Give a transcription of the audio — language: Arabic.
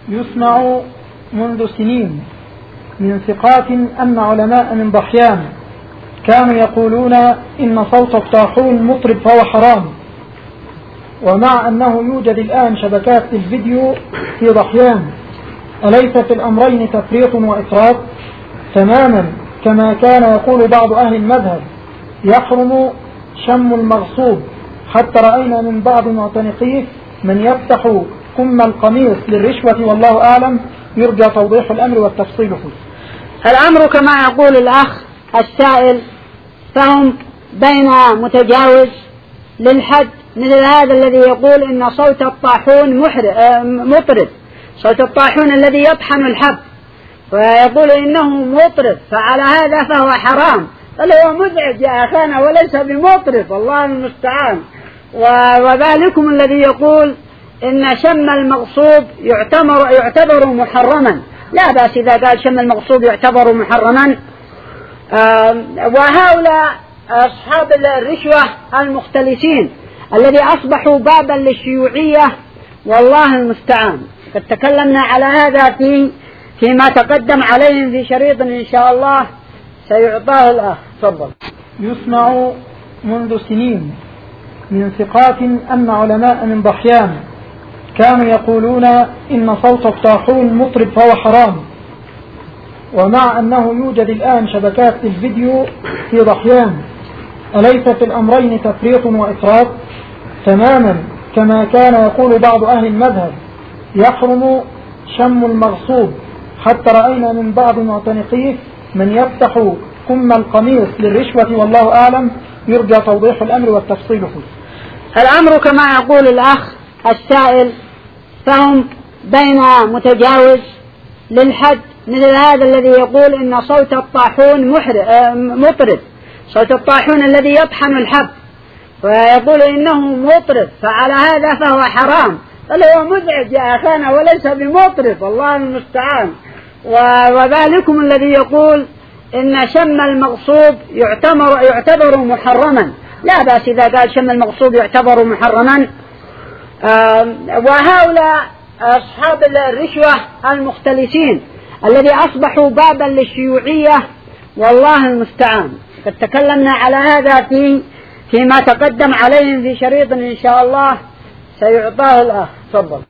يسمع منذ سنين من ثقات أن علماء من ضحيان كانوا يقولون إن صوت الطاحون مطرب فهو حرام، ومع أنه يوجد الآن شبكات الفيديو في ضحيان، أليس في الأمرين تفريط وإفراط؟ تماما كما كان يقول بعض أهل المذهب يحرم شم المغصوب، حتى رأينا من بعض معتنقيه من يفتح كم القميص للرشوة، والله أعلم، يرجى توضيح الأمر والتفصيل فيه. الأمر كما يقول الأخ السائل، فهم بين متجاوز للحد، مثل هذا الذي يقول إن صوت الطاحون مطرب، صوت الطاحون الذي يطحن الحب، ويقول إنه مطرب، فعلى هذا فهو حرام. بل هو مزعج يا أخانا وليس بمطرب، الله المستعان. وذلكم الذي يقول إن شم المغصوب يعتبر محرما، لا بأس إذا قال شم المغصوب يعتبر محرما. وهؤلاء أصحاب الرشوة المختلسين الذي أصبحوا بابا للشيوعية، والله المستعان. قد تكلمنا على هذا فيما تقدم عليهم في شريط إن شاء الله سيعطاه الأخ. تفضل. يسمع منذ سنين من ثقات أن علماء من ضحيان كانوا يقولون إن صوت الطاحون مطرب فهو حرام، ومع أنه يوجد الآن شبكات الفيديو في ضحيان، أليس في الأمرين تفريط وإفراط؟ تماما كما كان يقول بعض أهل المذهب يحرم شم المغصوب، حتى رأينا من بعض معتنقيه من يفتح كم القميص للرشوة، والله أعلم، يرجى توضيح الأمر والتفصيل فيه. الأمر كما يقول الأخ السائل، فهم بين متجاوز للحد، مثل هذا الذي يقول إن صوت الطاحون مطرب، صوت الطاحون الذي يطحن الحب، ويقول إنه مطرب، فعلى هذا فهو حرام. بل هو مزعج يا أخانا وليس بمطرب، الله المستعان. وذلكم الذي يقول إن شم المغصوب يعتبر محرما، لا بأس إذا قال شم المغصوب يعتبر محرما. وهؤلاء أصحاب الرشوة المختلسين الذي أصبحوا بابا للشيوعية، والله المستعان. قد تكلمنا على هذا فيما تقدم عليهم في شريط إن شاء الله سيعطاه الأخ. تفضل.